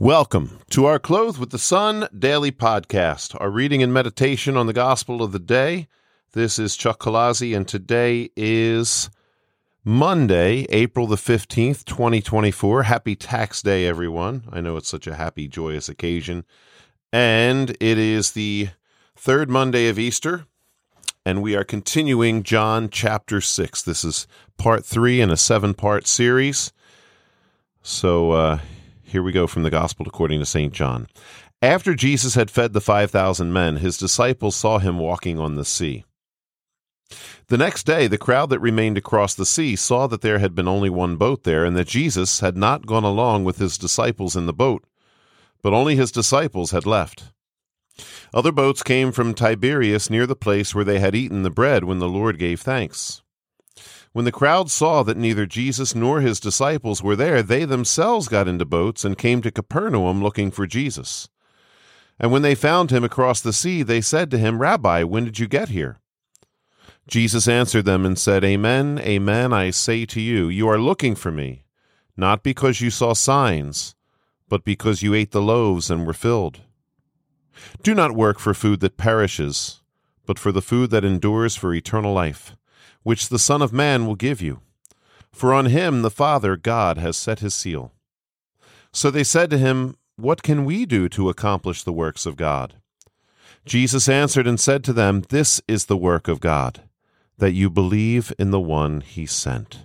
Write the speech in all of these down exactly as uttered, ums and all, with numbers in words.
Welcome to our Clothed with the Sun daily podcast, our reading and meditation on the gospel of the day. This is Chuck Colazzi, and today is Monday, April the fifteenth, twenty twenty-four. Happy Tax Day, everyone. I know it's such a happy, joyous occasion. And it is the third Monday of Easter, and we are continuing John chapter six. This is part three in a seven-part series. So, uh... Here we go from the Gospel according to Saint John. After Jesus had fed the five thousand men, his disciples saw him walking on the sea. The next day, the crowd that remained across the sea saw that there had been only one boat there, and that Jesus had not gone along with his disciples in the boat, but only his disciples had left. Other boats came from Tiberias near the place where they had eaten the bread when the Lord gave thanks. When the crowd saw that neither Jesus nor his disciples were there, they themselves got into boats and came to Capernaum looking for Jesus. And when they found him across the sea, they said to him, "Rabbi, when did you get here?" Jesus answered them and said, "Amen, amen, I say to you, you are looking for me, not because you saw signs, but because you ate the loaves and were filled. Do not work for food that perishes, but for the food that endures for eternal life, which the Son of Man will give you. For on him the Father, God, has set his seal." So they said to him, "What can we do to accomplish the works of God?" Jesus answered and said to them, "This is the work of God, that you believe in the one he sent."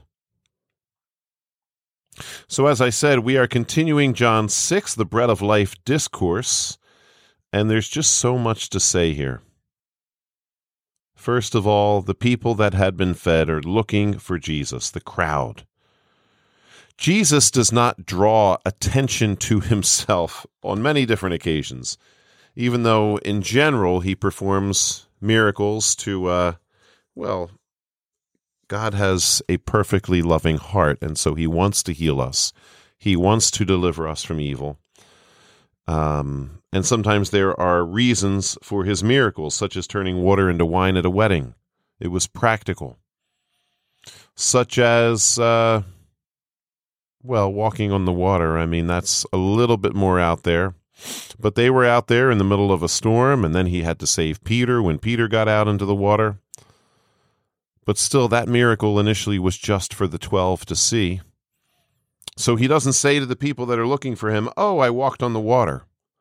So as I said, we are continuing John six, the Bread of Life discourse, and there's just so much to say here. First of all, the people that had been fed are looking for Jesus, the crowd. Jesus does not draw attention to himself on many different occasions, even though in general he performs miracles to, uh, well, God has a perfectly loving heart, and so he wants to heal us. He wants to deliver us from evil. Um, and sometimes there are reasons for his miracles, such as turning water into wine at a wedding. It was practical. Such as, uh, well, walking on the water. I mean, that's a little bit more out there. But they were out there in the middle of a storm, and then he had to save Peter when Peter got out into the water. But still, that miracle initially was just for the twelve to see. So he doesn't say to the people that are looking for him, "Oh, I walked on the water."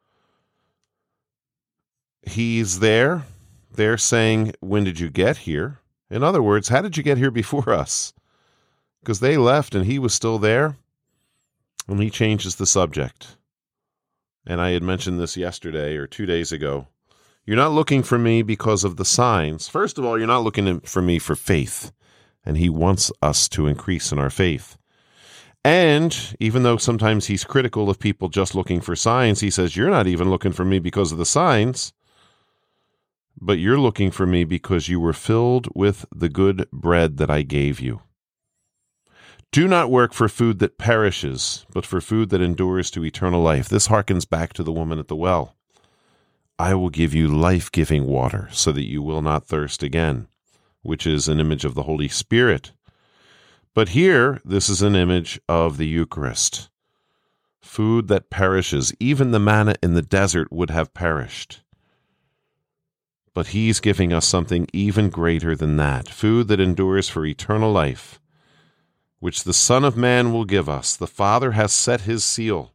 He's there. They're saying, "When did you get here?" In other words, how did you get here before us? Because they left and he was still there. And he changes the subject. And I had mentioned this yesterday or two days ago. You're not looking for me because of the signs. First of all, you're not looking for me for faith. And he wants us to increase in our faith. And even though sometimes he's critical of people just looking for signs, he says, "You're not even looking for me because of the signs, but you're looking for me because you were filled with the good bread that I gave you. Do not work for food that perishes, but for food that endures to eternal life." This harkens back to the woman at the well. "I will give you life-giving water so that you will not thirst again," which is an image of the Holy Spirit. But here, this is an image of the Eucharist. Food that perishes. Even the manna in the desert would have perished. But he's giving us something even greater than that. Food that endures for eternal life, which the Son of Man will give us. The Father has set his seal.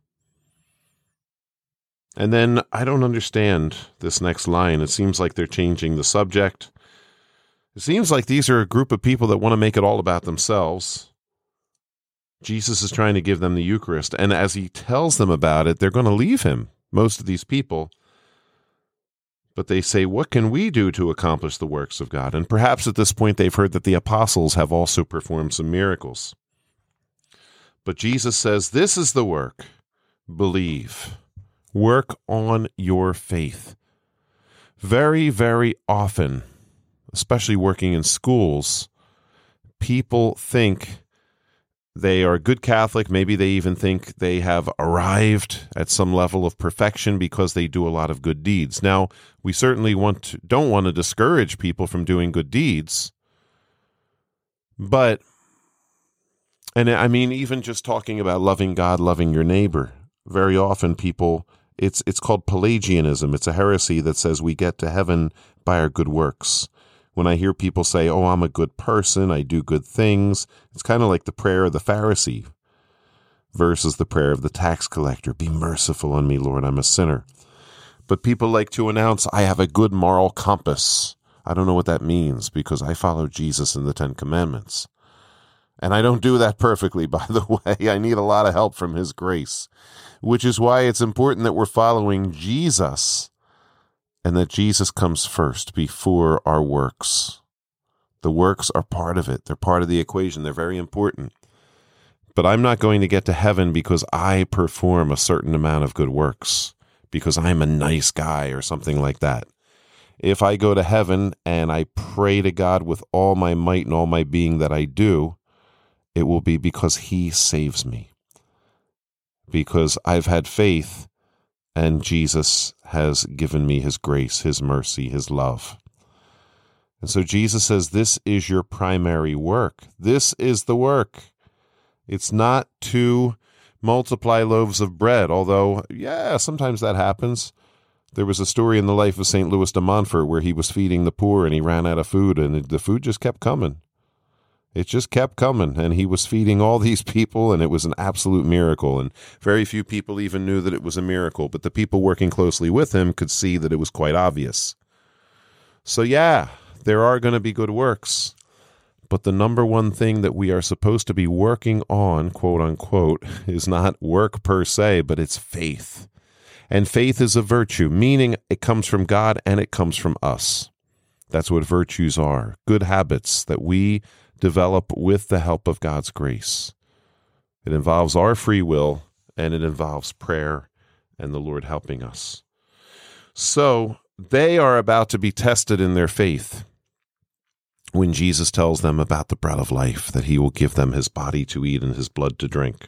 And then, I don't understand this next line. It seems like they're changing the subject. It seems like these are a group of people that want to make it all about themselves. Jesus is trying to give them the Eucharist, and as he tells them about it, they're going to leave him, most of these people. But they say, "What can we do to accomplish the works of God?" And perhaps at this point they've heard that the apostles have also performed some miracles. But Jesus says, "This is the work. Believe. Work on your faith." Very, very often, especially working in schools, people think they are a good Catholic. Maybe they even think they have arrived at some level of perfection because they do a lot of good deeds. Now, we certainly want to, don't want to discourage people from doing good deeds. But, and I mean, even just talking about loving God, loving your neighbor, Very often people, it's it's called Pelagianism. It's a heresy that says we get to heaven by our good works. When I hear people say, oh, I'm a good person, I do good things, it's kind of like the prayer of the Pharisee versus the prayer of the tax collector. Be merciful on me, Lord, I'm a sinner. But people like to announce, I have a good moral compass. I don't know what that means because I follow Jesus and the Ten Commandments. And I don't do that perfectly, by the way. I need a lot of help from his grace, which is why it's important that we're following Jesus and that Jesus comes first before our works. The works are part of it. They're part of the equation. They're very important. But I'm not going to get to heaven because I perform a certain amount of good works, because I'm a nice guy or something like that. If I go to heaven and I pray to God with all my might and all my being that I do, it will be because he saves me. Because I've had faith and Jesus has given me his grace, his mercy, his love. And so Jesus says, this is your primary work. This is the work. It's not to multiply loaves of bread, although, yeah, sometimes that happens. There was a story in the life of Saint Louis de Montfort where he was feeding the poor and he ran out of food, and the food just kept coming. It just kept coming, and he was feeding all these people, and it was an absolute miracle. And very few people even knew that it was a miracle, but the people working closely with him could see that it was quite obvious. So yeah, there are going to be good works, but the number one thing that we are supposed to be working on, quote unquote, is not work per se, but it's faith. And faith is a virtue, meaning it comes from God and it comes from us. That's what virtues are, good habits that we develop with the help of God's grace. It involves our free will, and it involves prayer and the Lord helping us. So they are about to be tested in their faith when Jesus tells them about the bread of life, that he will give them his body to eat and his blood to drink.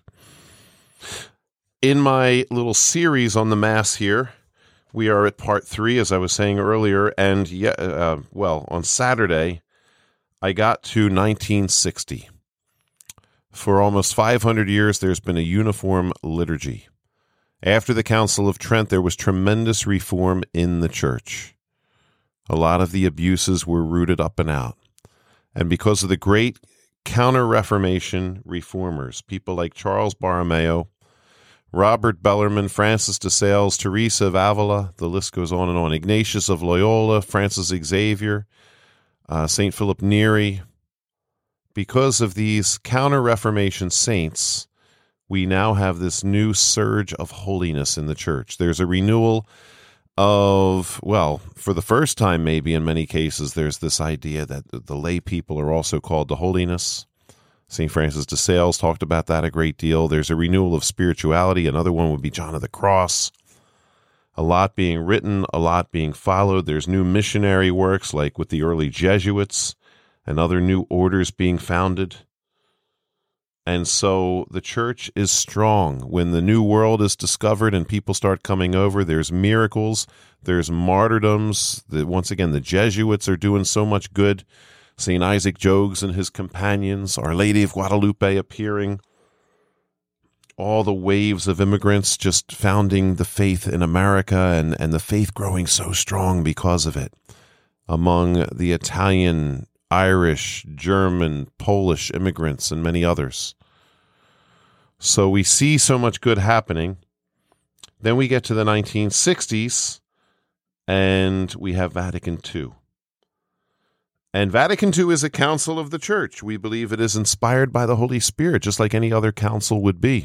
In my little series on the Mass here, we are at part three, as I was saying earlier, and yeah, uh, well, on Saturday, I got to nineteen sixty. For almost five hundred years, there's been a uniform liturgy. After the Council of Trent, there was tremendous reform in the church. A lot of the abuses were rooted up and out. And because of the great Counter-Reformation reformers, people like Charles Borromeo, Robert Bellarmine, Francis de Sales, Teresa of Avila, the list goes on and on, Ignatius of Loyola, Francis Xavier, Uh, Saint Philip Neri. Because of these Counter-Reformation saints, we now have this new surge of holiness in the church. There's a renewal of, well, for the first time maybe in many cases, there's this idea that the lay people are also called to holiness. Saint Francis de Sales talked about that a great deal. There's a renewal of spirituality. Another one would be John of the Cross. A lot being written, a lot being followed. There's new missionary works, like with the early Jesuits, and other new orders being founded. And so the church is strong. When the new world is discovered and people start coming over, there's miracles, there's martyrdoms. The, once again, the Jesuits are doing so much good. Saint Isaac Jogues and his companions, Our Lady of Guadalupe appearing. All the waves of immigrants just founding the faith in America, and, and the faith growing so strong because of it among the Italian, Irish, German, Polish immigrants and many others. So we see so much good happening. Then we get to the nineteen sixties and we have Vatican Two. And Vatican Two is a council of the church. We believe it is inspired by the Holy Spirit, just like any other council would be.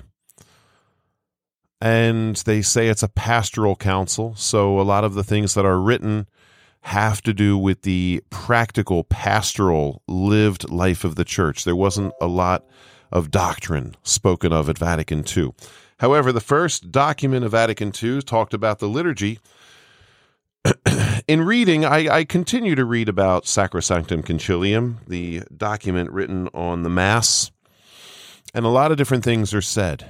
And they say it's a pastoral council, so a lot of the things that are written have to do with the practical, pastoral, lived life of the church. There wasn't a lot of doctrine spoken of at Vatican Two. However, the first document of Vatican Two talked about the liturgy. In reading, I, I continue to read about Sacrosanctum Concilium, the document written on the Mass, and a lot of different things are said.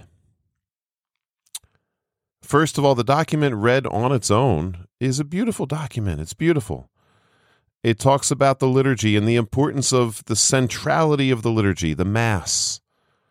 First of all, the document read on its own is a beautiful document. It's beautiful. It talks about the liturgy and the importance of the centrality of the liturgy, the Mass,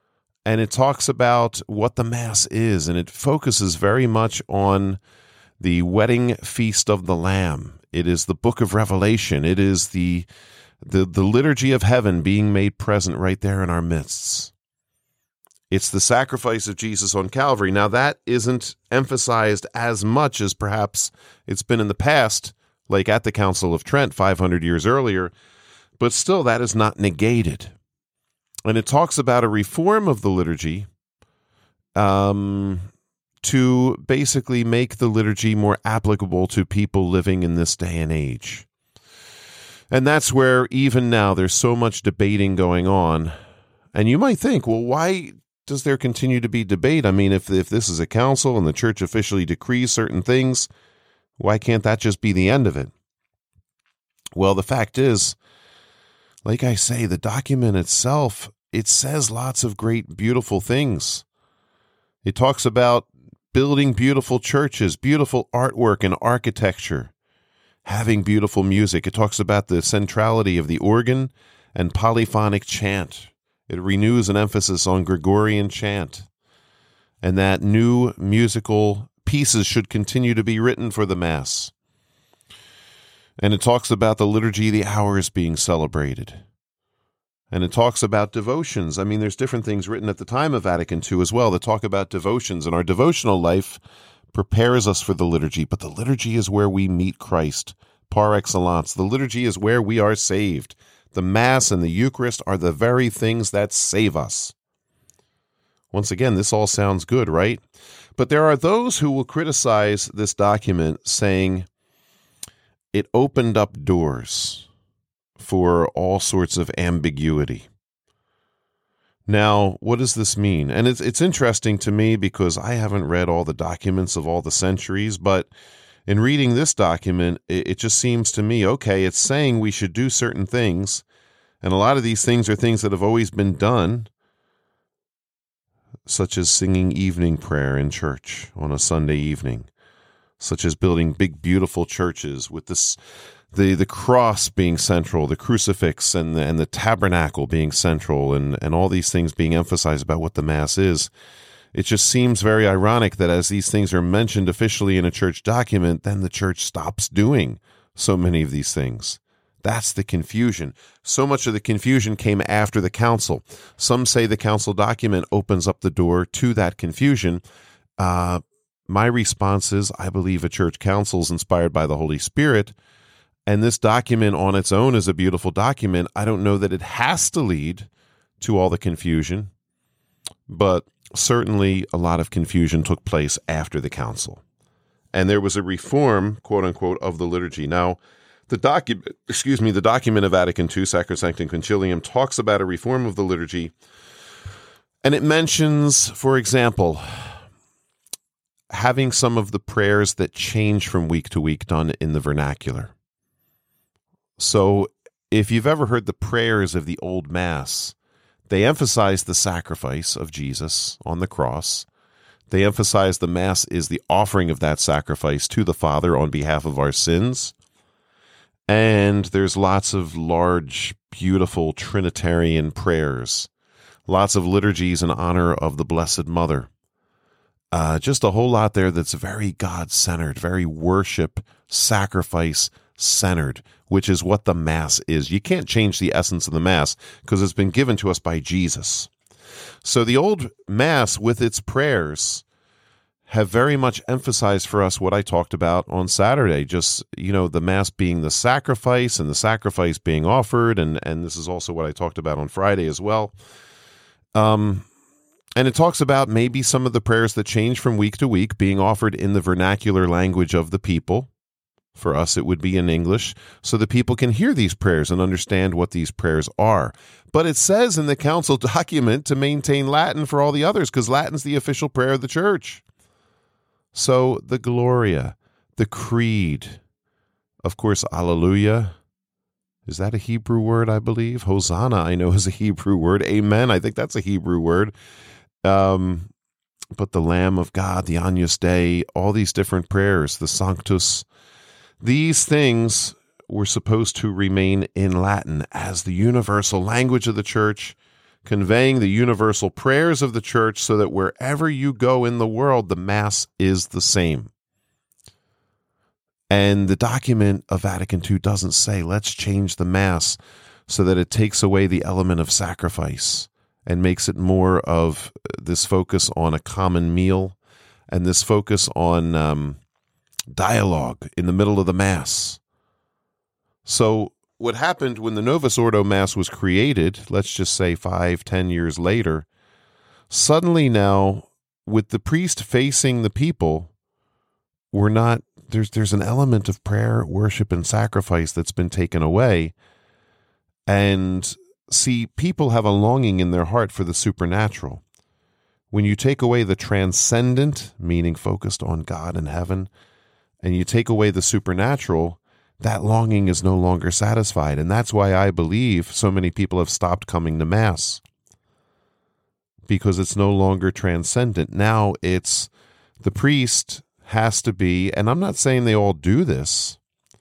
and it talks about what the Mass is, and it focuses very much on the wedding feast of the Lamb. It is the book of Revelation. It is the, the, the liturgy of heaven being made present right there in our midst. It's the sacrifice of Jesus on Calvary. Now, that isn't emphasized as much as perhaps it's been in the past, like at the Council of Trent five hundred years earlier, but still that is not negated. And it talks about a reform of the liturgy um, to basically make the liturgy more applicable to people living in this day and age. And that's where even now there's so much debating going on. And you might think, well, why does there continue to be debate? I mean, if if this is a council and the church officially decrees certain things, why can't that just be the end of it? Well, the fact is, like I say, the document itself, it says lots of great, beautiful things. It talks about building beautiful churches, beautiful artwork and architecture, having beautiful music. It talks about the centrality of the organ and polyphonic chant. It renews an emphasis on Gregorian chant, and that new musical pieces should continue to be written for the Mass. And it talks about the liturgy of the hours being celebrated. And it talks about devotions. I mean, there's different things written at the time of Vatican Two as well that talk about devotions. And our devotional life prepares us for the liturgy, but the liturgy is where we meet Christ par excellence. The liturgy is where we are saved. The Mass and the Eucharist are the very things that save us. Once again, this all sounds good, right? But there are those who will criticize this document, saying it opened up doors for all sorts of ambiguity. Now, what does this mean? And it's it's interesting to me because I haven't read all the documents of all the centuries, but in reading this document, it, it just seems to me, okay, it's saying we should do certain things, and a lot of these things are things that have always been done, such as singing evening prayer in church on a Sunday evening, such as building big, beautiful churches with this, the the cross being central, the crucifix and the, and the tabernacle being central, and, and all these things being emphasized about what the Mass is. It just seems very ironic that as these things are mentioned officially in a church document, then the church stops doing so many of these things. That's the confusion. So much of the confusion came after the council. Some say the council document opens up the door to that confusion. Uh, my response is, I believe a church council is inspired by the Holy Spirit, and this document on its own is a beautiful document. I don't know that it has to lead to all the confusion, but certainly a lot of confusion took place after the council. And there was a reform, quote unquote, of the liturgy. Now, the document, excuse me, the document of Vatican Two, Sacrosanctum Concilium, talks about a reform of the liturgy. And it mentions, for example, having some of the prayers that change from week to week done in the vernacular. So if you've ever heard the prayers of the Old Mass, they emphasize the sacrifice of Jesus on the cross. They emphasize the Mass is the offering of that sacrifice to the Father on behalf of our sins. And there's lots of large, beautiful Trinitarian prayers, lots of liturgies in honor of the Blessed Mother. Uh, just a whole lot there that's very God-centered, very worship, sacrifice-centered, which is what the Mass is. You can't change the essence of the Mass because it's been given to us by Jesus. So the old Mass with its prayers have very much emphasized for us what I talked about on Saturday, just, you know, the Mass being the sacrifice and the sacrifice being offered, and, and this is also what I talked about on Friday as well. Um, and it talks about maybe some of the prayers that change from week to week being offered in the vernacular language of the people. For us, it would be in English, so that people can hear these prayers and understand what these prayers are. But it says in the council document to maintain Latin for all the others, because Latin's the official prayer of the church. So the Gloria, the Creed, of course, Alleluia. Is that a Hebrew word, I believe? Hosanna, I know, is a Hebrew word. Amen, I think that's a Hebrew word. Um, but the Lamb of God, the Agnus Dei, all these different prayers, the Sanctus, these things were supposed to remain in Latin as the universal language of the church conveying the universal prayers of the church so that wherever you go in the world, the Mass is the same. And the document of Vatican Two doesn't say, let's change the Mass so that it takes away the element of sacrifice and makes it more of this focus on a common meal and this focus on um, dialogue in the middle of the Mass. So what happened when the Novus Ordo Mass was created, let's just say five, ten years later, suddenly now, with the priest facing the people, we're not, there's there's an element of prayer, worship, and sacrifice that's been taken away. And see, people have a longing in their heart for the supernatural. When you take away the transcendent, meaning focused on God and heaven, and you take away the supernatural, that longing is no longer satisfied. And that's why I believe so many people have stopped coming to Mass, because it's no longer transcendent. Now it's the priest has to be, and I'm not saying they all do this,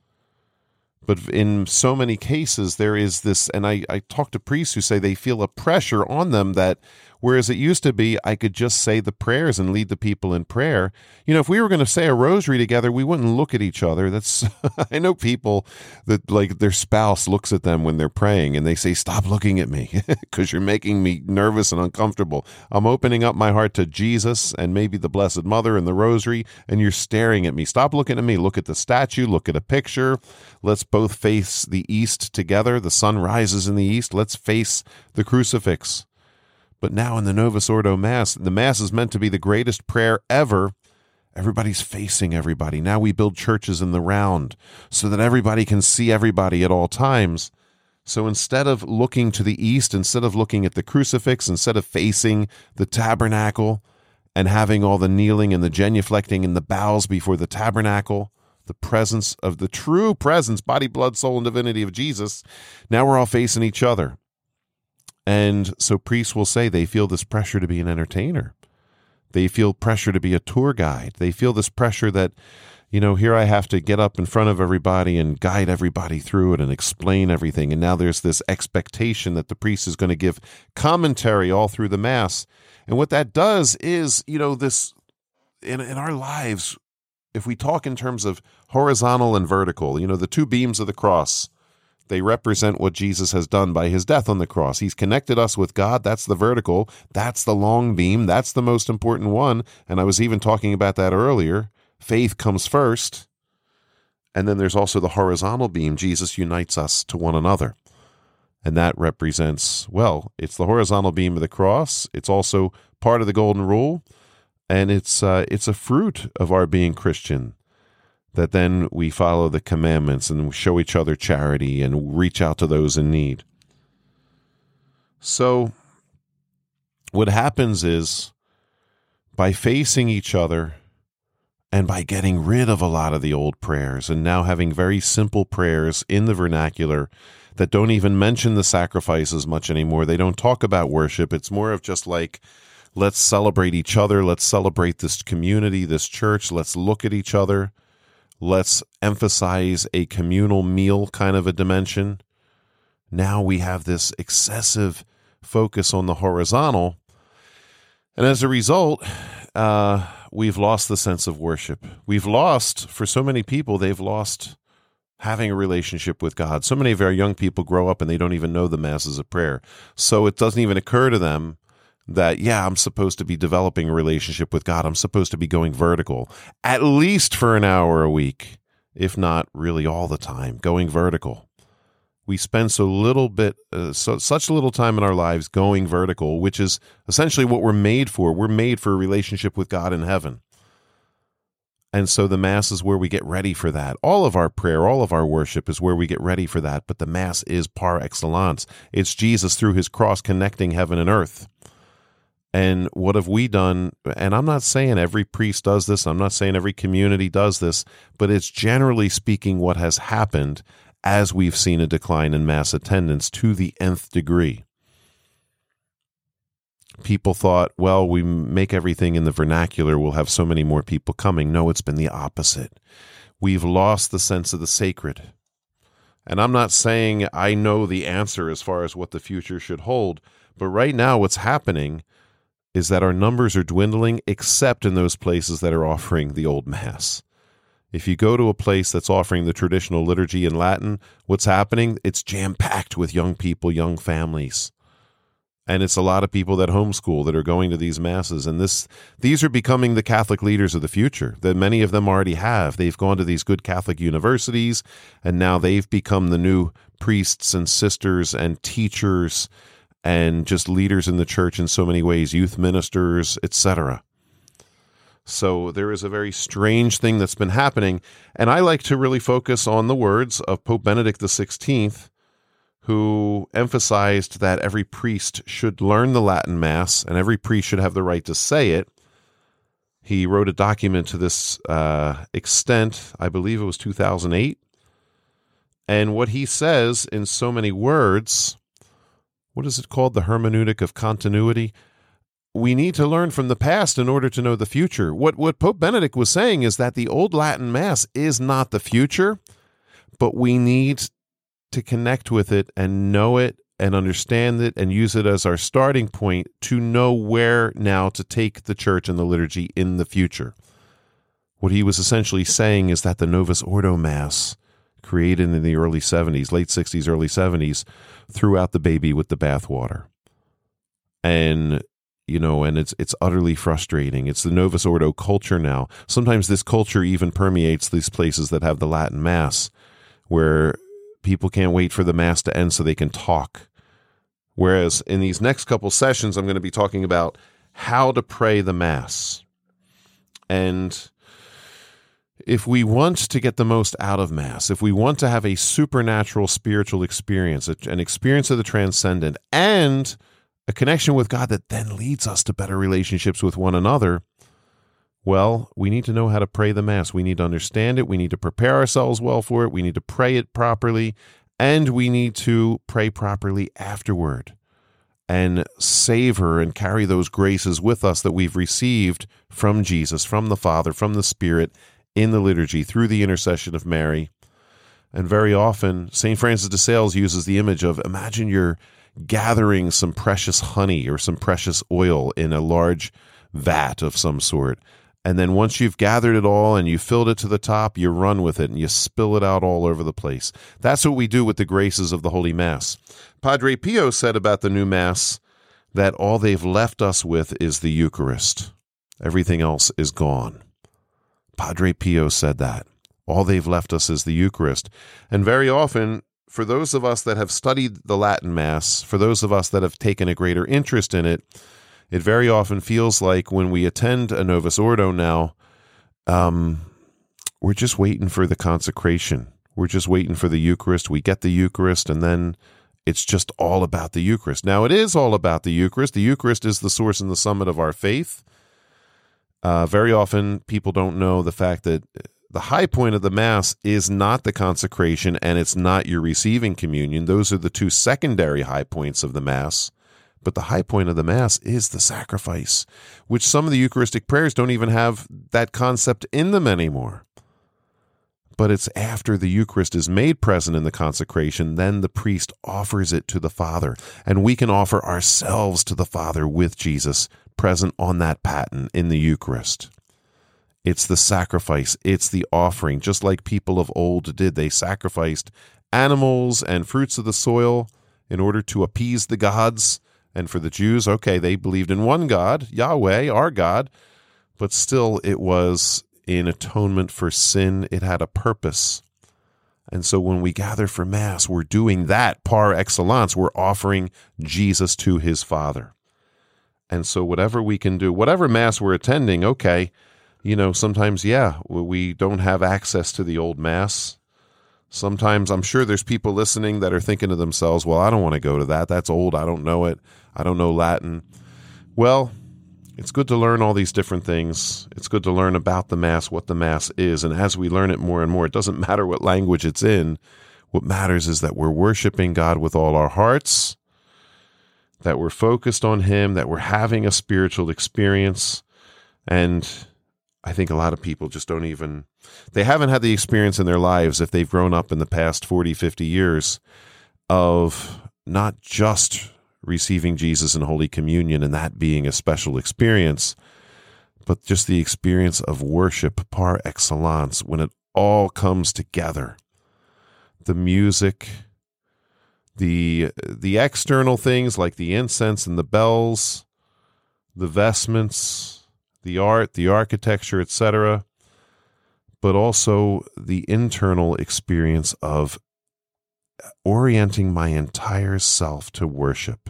but in so many cases there is this, and I, I talk to priests who say they feel a pressure on them that, whereas it used to be, I could just say the prayers and lead the people in prayer. You know, if we were going to say a rosary together, we wouldn't look at each other. That's, I know people that like their spouse looks at them when they're praying and they say, stop looking at me because you're making me nervous and uncomfortable. I'm opening up my heart to Jesus and maybe the Blessed Mother and the rosary, and you're staring at me. Stop looking at me. Look at the statue. Look at a picture. Let's both face the east together. The sun rises in the east. Let's face the crucifix. But now in the Novus Ordo Mass, the Mass is meant to be the greatest prayer ever. Everybody's facing everybody. Now we build churches in the round so that everybody can see everybody at all times. So instead of looking to the east, instead of looking at the crucifix, instead of facing the tabernacle and having all the kneeling and the genuflecting and the bows before the tabernacle, the presence of the true presence, body, blood, soul, and divinity of Jesus, now we're all facing each other. And so priests will say they feel this pressure to be an entertainer. They feel pressure to be a tour guide. They feel this pressure that, you know, here I have to get up in front of everybody and guide everybody through it and explain everything. And now there's this expectation that the priest is going to give commentary all through the Mass. And what that does is, you know, this, in, in our lives, if we talk in terms of horizontal and vertical, you know, the two beams of the cross, they represent what Jesus has done by his death on the cross. He's connected us with God. That's the vertical. That's the long beam. That's the most important one. And I was even talking about that earlier. Faith comes first. And then there's also the horizontal beam. Jesus unites us to one another. And that represents, well, it's the horizontal beam of the cross. It's also part of the golden rule. And it's uh, it's a fruit of our being Christian, that then we follow the commandments and show each other charity and reach out to those in need. So what happens is, by facing each other and by getting rid of a lot of the old prayers and now having very simple prayers in the vernacular that don't even mention the sacrifices much anymore, they don't talk about worship. It's more of just like, let's celebrate each other. Let's celebrate this community, this church. Let's look at each other. Let's emphasize a communal meal kind of a dimension. Now we have this excessive focus on the horizontal. And as a result, uh, we've lost the sense of worship. We've lost, for so many people, they've lost having a relationship with God. So many of our young people grow up and they don't even know the Mass is a prayer. So it doesn't even occur to them that, yeah, I'm supposed to be developing a relationship with God. I'm supposed to be going vertical, at least for an hour a week, if not really all the time, going vertical. We spend so little bit, uh, so such little time in our lives going vertical, which is essentially what we're made for. We're made for a relationship with God in heaven. And so the Mass is where we get ready for that. All of our prayer, all of our worship is where we get ready for that. But the Mass is par excellence. It's Jesus through his cross connecting heaven and earth. And what have we done? And I'm not saying every priest does this. I'm not saying every community does this. But it's generally speaking what has happened as we've seen a decline in Mass attendance to the nth degree. People thought, well, we make everything in the vernacular, we'll have so many more people coming. No, it's been the opposite. We've lost the sense of the sacred. And I'm not saying I know the answer as far as what the future should hold, But right now, what's happening is that our numbers are dwindling, except in those places that are offering the old Mass. If you go to a place that's offering the traditional liturgy in Latin, what's happening? It's jam-packed with young people, young families. And it's a lot of people that homeschool that are going to these Masses. And this, these are becoming the Catholic leaders of the future, that many of them already have. They've gone to these good Catholic universities, and now they've become the new priests and sisters and teachers and just leaders in the church in so many ways, youth ministers, et cetera. So there is a very strange thing that's been happening, and I like to really focus on the words of Pope Benedict the sixteenth, who emphasized that every priest should learn the Latin Mass, and every priest should have the right to say it. He wrote a document to this uh, extent, I believe it was two thousand eight, and what he says in so many words, what is it called? The hermeneutic of continuity. We need to learn from the past in order to know the future. What what Pope Benedict was saying is that the old Latin Mass is not the future, but we need to connect with it and know it and understand it and use it as our starting point to know where now to take the church and the liturgy in the future. What he was essentially saying is that the Novus Ordo Mass, created in the early seventies, late sixties, early seventies, threw out the baby with the bathwater. And You know, and it's it's utterly frustrating. It's the Novus Ordo culture now. Sometimes this culture even permeates these places that have the Latin Mass, where people can't wait for the Mass to end so they can talk. Whereas in these next couple sessions, I'm going to be talking about how to pray the Mass. And if we want to get the most out of Mass, if we want to have a supernatural spiritual experience, an experience of the transcendent, and a connection with God that then leads us to better relationships with one another, well, we need to know how to pray the Mass. We need to understand it. We need to prepare ourselves well for it. We need to pray it properly, and we need to pray properly afterward and savor and carry those graces with us that we've received from Jesus, from the Father, from the Spirit in the liturgy through the intercession of Mary. And very often, Saint Francis de Sales uses the image of, imagine you're gathering some precious honey or some precious oil in a large vat of some sort. And then once you've gathered it all and you filled it to the top, you run with it and you spill it out all over the place. That's what we do with the graces of the Holy Mass. Padre Pio said about the new Mass that all they've left us with is the Eucharist. Everything else is gone. Padre Pio said that. All they've left us is the Eucharist. And very often, for those of us that have studied the Latin Mass, for those of us that have taken a greater interest in it, it very often feels like when we attend a Novus Ordo now, um, we're just waiting for the consecration. We're just waiting for the Eucharist. We get the Eucharist, and then it's just all about the Eucharist. Now, it is all about the Eucharist. The Eucharist is the source and the summit of our faith. Uh, very often, people don't know the fact that the high point of the Mass is not the consecration, and it's not your receiving communion. Those are the two secondary high points of the Mass. But the high point of the Mass is the sacrifice, which some of the Eucharistic prayers don't even have that concept in them anymore. But it's after the Eucharist is made present in the consecration, then the priest offers it to the Father, and we can offer ourselves to the Father with Jesus present on that paten in the Eucharist. It's the sacrifice. It's the offering, just like people of old did. They sacrificed animals and fruits of the soil in order to appease the gods. And for the Jews, okay, they believed in one God, Yahweh, our God, but still it was in atonement for sin. It had a purpose. And so when we gather for Mass, we're doing that par excellence. We're offering Jesus to his Father. And so whatever we can do, whatever Mass we're attending, okay, you know, sometimes, yeah, we don't have access to the old Mass. Sometimes I'm sure there's people listening that are thinking to themselves, well, I don't want to go to that. That's old. I don't know it. I don't know Latin. Well, it's good to learn all these different things. It's good to learn about the Mass, what the Mass is. And as we learn it more and more, it doesn't matter what language it's in. What matters is that we're worshiping God with all our hearts, that we're focused on him, that we're having a spiritual experience. And I think a lot of people just don't even, they haven't had the experience in their lives, if they've grown up in the past forty, fifty years, of not just receiving Jesus in Holy Communion and that being a special experience, but just the experience of worship par excellence when it all comes together. The music, the the external things like the incense and the bells, the vestments, the art, the architecture, et cetera, but also the internal experience of orienting my entire self to worship.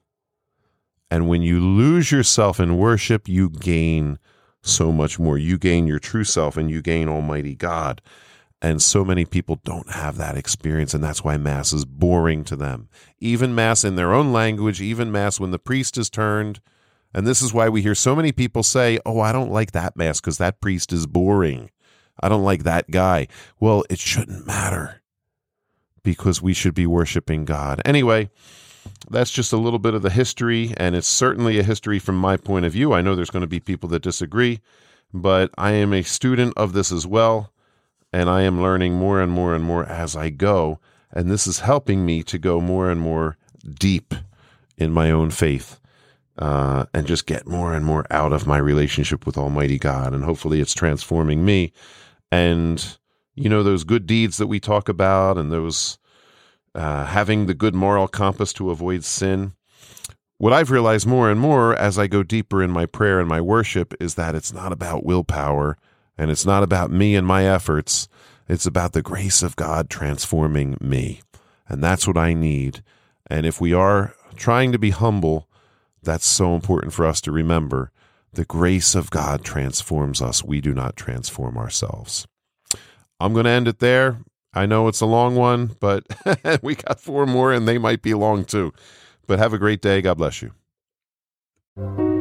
And when you lose yourself in worship, you gain so much more. You gain your true self and you gain Almighty God. And so many people don't have that experience, and that's why Mass is boring to them. Even Mass in their own language, even Mass when the priest is turned. And this is why we hear so many people say, oh, I don't like that Mass because that priest is boring. I don't like that guy. Well, it shouldn't matter because we should be worshiping God. Anyway, that's just a little bit of the history, and it's certainly a history from my point of view. I know there's going to be people that disagree, but I am a student of this as well. And I am learning more and more and more as I go. And this is helping me to go more and more deep in my own faith uh, and just get more and more out of my relationship with Almighty God. And hopefully it's transforming me. And, you know, those good deeds that we talk about and those uh, having the good moral compass to avoid sin. What I've realized more and more as I go deeper in my prayer and my worship is that it's not about willpower. And it's not about me and my efforts. It's about the grace of God transforming me. And that's what I need. And if we are trying to be humble, that's so important for us to remember. The grace of God transforms us. We do not transform ourselves. I'm going to end it there. I know it's a long one, but we got four more and they might be long too. But have a great day. God bless you.